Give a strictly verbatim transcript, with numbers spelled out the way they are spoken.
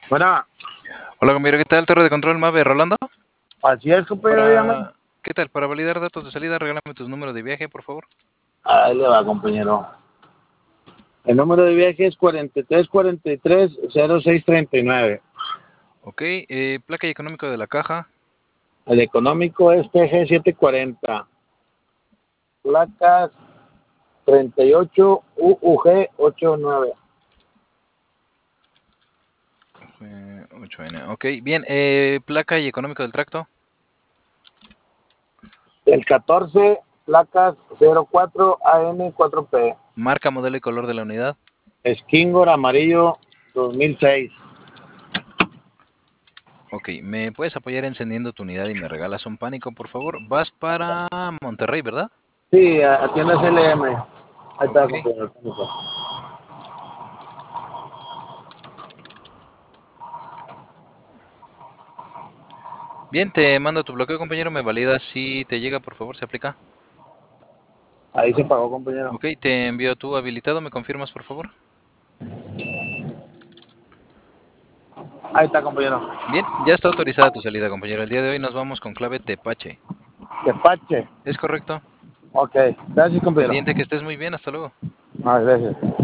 Bueno, Hola, compañero, ¿qué tal? Torre de control Mave, Rolando. así es, compañero, dígame. Para... ¿Qué tal? Para validar datos de salida, regálame tus números de viaje, por favor. Ahí le va, compañero. El número de viaje es cuarenta y tres cuarenta y tres cero seis treinta y nueve. Ok, eh, placa y económico de la caja. El económico es P G setecientos cuarenta. Placas treinta y ocho U U G ochenta y nueve. Eh, ocho N. Ok, bien, eh, placa y económico del tracto. El catorce, placas cero cuatro A N cuatro P. Marca, modelo y color de la unidad. Skingor amarillo dos mil seis. Ok, ¿me puedes apoyar encendiendo tu unidad y me regalas un pánico, por favor? Vas para Monterrey, ¿verdad? Sí, atiende L M. Ahí está, Ok. compañero. Bien, te mando tu bloqueo, compañero. ¿Me validas si te llega, por favor? ¿Se aplica? Ahí se pagó, compañero. Ok, te envío tu habilitado. ¿Me confirmas, por favor? Ahí está, compañero. Bien, ya está autorizada tu salida, compañero. El día de hoy nos vamos con clave Tepache. Despache. ¿Es correcto? Ok, gracias, compañero. Pendiente, que estés muy bien. Hasta luego. Ah, gracias.